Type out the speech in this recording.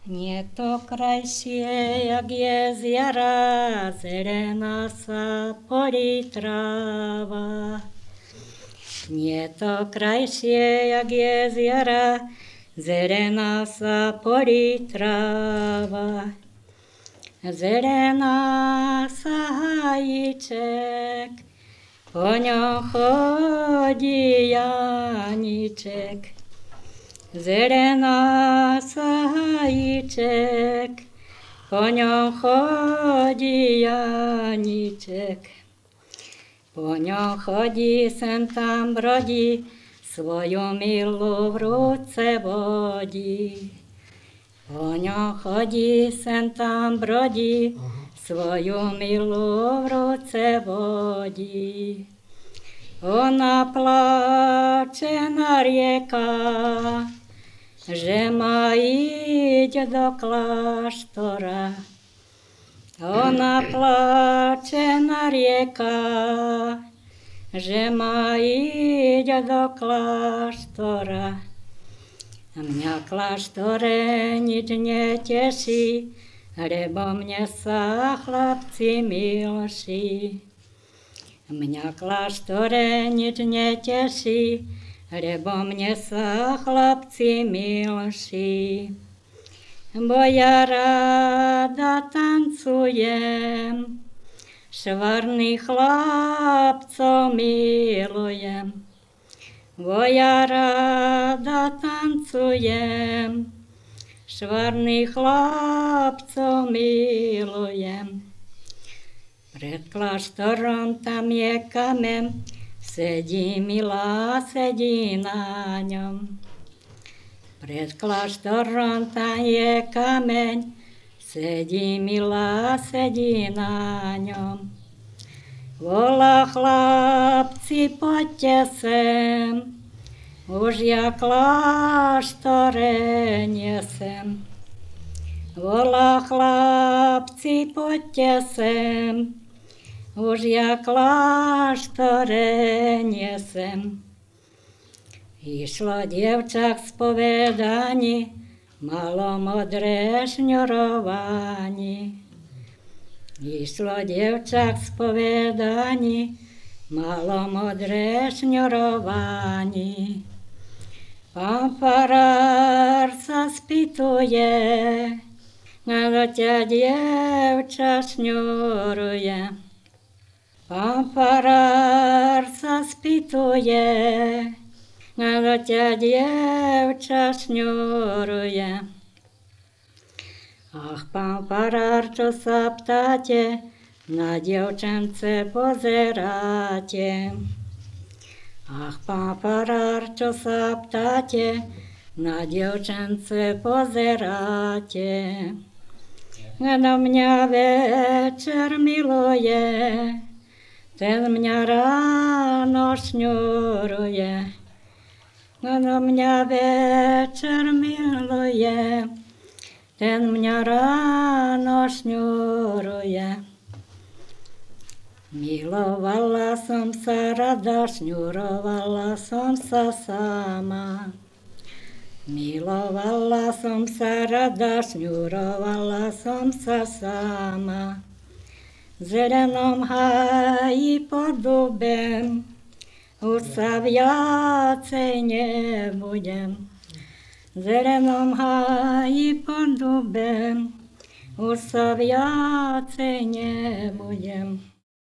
Nie to krajšie, jak je z jara, zelená sa polí tráva. Nie to krajšie, jak je z jara, zelená sa polí tráva. Zelená sa hajíček, po ňom chodí Janíček. Zelená sa hajíček, po ňom chodí Janíček. Po ňom chodí, sem tam brodí, svoju milu v ruce vodí. Po ňom chodí, sem tam brodí, svoju milu v ruce vodí. Ona pláče na rieka, že má ísť do kláštora. Ona pláče na rieka, že má ísť do kláštora. A mňa kláštore nič neteší, lebo mne sa chlapci milší. Mňa kláštore nič neteší, lebo mne sa chlapci milší. Bo ja rada tancujem, švarných chlapcov milujem. Bo ja rada tancujem, švarných chlapcov milujem. Pred kláštorom tam je kamen, sedí milá, sedí na ňom. Pred kláštorom tam je kameň, sedí milá, sedí na ňom. Volá chlapci, poďte sem, už ja kláštore nesem. Volá chlapci, poďte sem, už ja kláštore nesem. Išlo dievča k spovedani, malo modré šňurovani. Išlo dievča k spovedani, malo modré šňurovani. Pán farár sa spýtuje, kto ťa dievča šňuruje. Pán farár sa spýtuje, kto ťa dievča šňuruje. Ach, pán farár, čo sa ptáte, na dievčence pozeráte. Ach, pán farár, čo sa ptáte, na dievčence pozeráte. Kto mňa večer miluje, ten mňa ráno šňuruje. Kto mňa večer miluje, ten mňa ráno šňuruje. Milovala som sa rada, šňurovala som sa sama. Milovala som sa rada, šňurovala som sa sama. V zelenom háji pod dubem, už sa viacej nebudem. V zelenom háji pod dubem, už sa viacej nebudem.